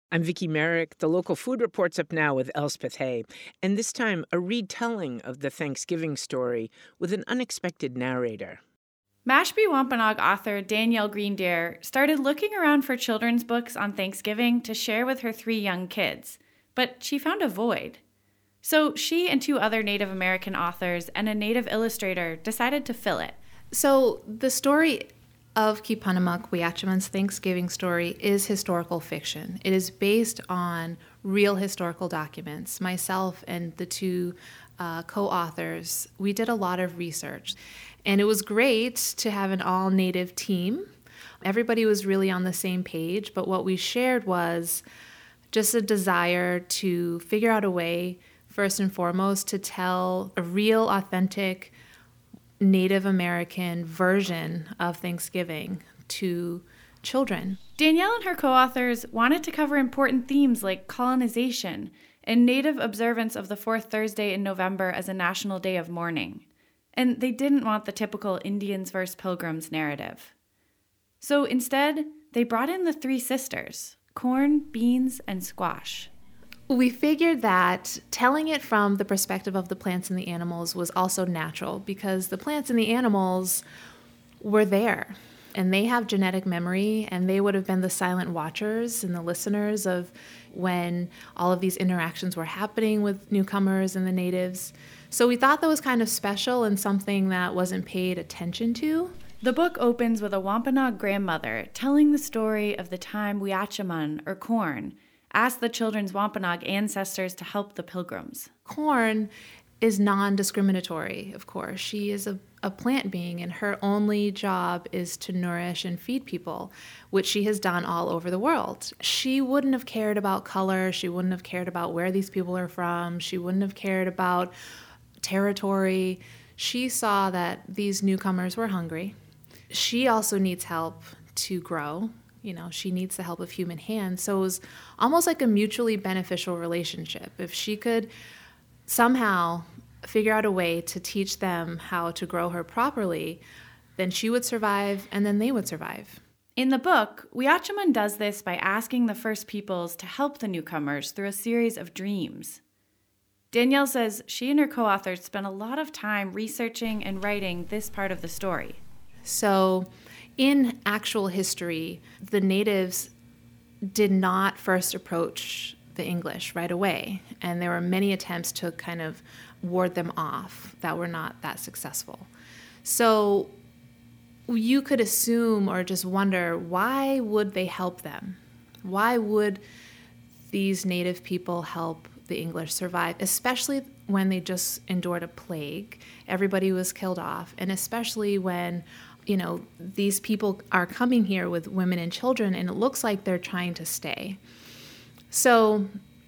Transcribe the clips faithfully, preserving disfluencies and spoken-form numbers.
I'm Vicky Merrick. The local food report's up now with Elspeth Hay, and this time a retelling of the Thanksgiving story with an unexpected narrator. Mashpee Wampanoag author Danielle Greendeer started looking around for children's books on Thanksgiving to share with her three young kids, but she found a void. So she and two other Native American authors and a Native illustrator decided to fill it. So the story of Kipanamuk Weeachaman's Thanksgiving story is historical fiction. It is based on real historical documents. Myself and the two uh, co-authors, we did a lot of research. And it was great to have an all-Native team. Everybody was really on the same page, but what we shared was just a desire to figure out a way, first and foremost, to tell a real, authentic Native American version of Thanksgiving to children. Danielle and her co-authors wanted to cover important themes like colonization and Native observance of the fourth Thursday in November as a national day of mourning. And they didn't want the typical Indians versus Pilgrims narrative. So instead, they brought in the three sisters, corn, beans, and squash. We figured that telling it from the perspective of the plants and the animals was also natural because the plants and the animals were there and they have genetic memory and they would have been the silent watchers and the listeners of when all of these interactions were happening with newcomers and the natives. So we thought that was kind of special and something that wasn't paid attention to. The book opens with a Wampanoag grandmother telling the story of the time Weeachaman, or corn, asked the children's Wampanoag ancestors to help the Pilgrims. Corn is non-discriminatory, of course. She is a, a plant being, and her only job is to nourish and feed people, which she has done all over the world. She wouldn't have cared about color. She wouldn't have cared about where these people are from. She wouldn't have cared about territory. She saw that these newcomers were hungry. She also needs help to grow. You know, she needs the help of human hands. So it was almost like a mutually beneficial relationship. If she could somehow figure out a way to teach them how to grow her properly, then she would survive and then they would survive. In the book, Weeachaman does this by asking the First Peoples to help the newcomers through a series of dreams. Danielle says she and her co-authors spent a lot of time researching and writing this part of the story. So in actual history, the natives did not first approach the English right away, and there were many attempts to kind of ward them off that were not that successful. So you could assume or just wonder, why would they help them? Why would these native people help the English survive, especially when they just endured a plague? Everybody was killed off, and especially when you know, these people are coming here with women and children, and it looks like they're trying to stay. So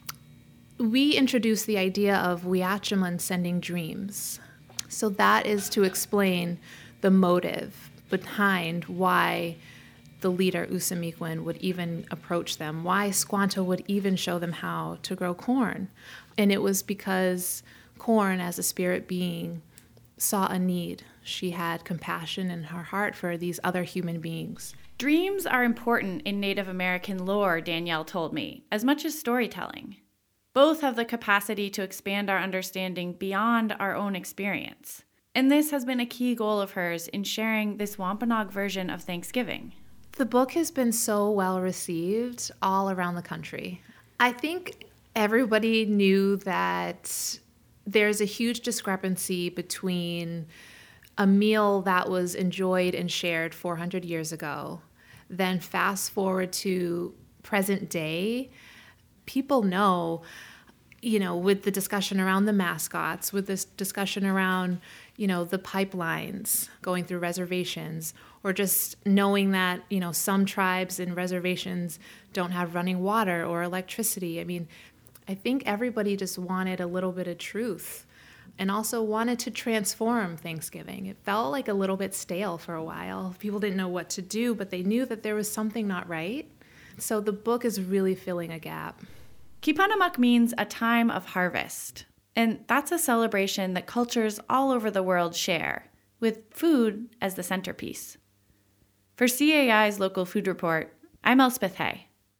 we introduced the idea of Weeachaman sending dreams. So that is to explain the motive behind why the leader, Usamiquan, would even approach them, why Squanto would even show them how to grow corn. And it was because corn, as a spirit being, saw a need. She had compassion in her heart for these other human beings. Dreams are important in Native American lore, Danielle told me, as much as storytelling. Both have the capacity to expand our understanding beyond our own experience. And this has been a key goal of hers in sharing this Wampanoag version of Thanksgiving. The book has been so well received all around the country. I think everybody knew that there's a huge discrepancy between a meal that was enjoyed and shared four hundred years ago, then fast forward to present day. People know, you know, with the discussion around the mascots, with this discussion around, you know, the pipelines going through reservations, or just knowing that, you know, some tribes and reservations don't have running water or electricity. I mean, I think everybody just wanted a little bit of truth and also wanted to transform Thanksgiving. It felt like a little bit stale for a while. People didn't know what to do, but they knew that there was something not right. So the book is really filling a gap. Kipanamuk means a time of harvest, and that's a celebration that cultures all over the world share, with food as the centerpiece. For C A I's Local Food Report, I'm Elspeth Hay.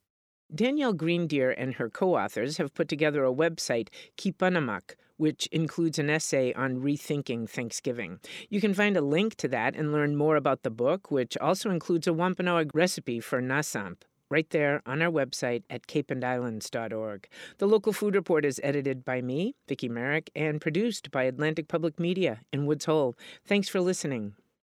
Danielle Greendeer and her co-authors have put together a website, Kipanamak, which includes an essay on rethinking Thanksgiving. You can find a link to that and learn more about the book, which also includes a Wampanoag recipe for nasamp, right there on our website at cape and islands dot org. The Local Food Report is edited by me, Vicki Merrick, and produced by Atlantic Public Media in Woods Hole. Thanks for listening.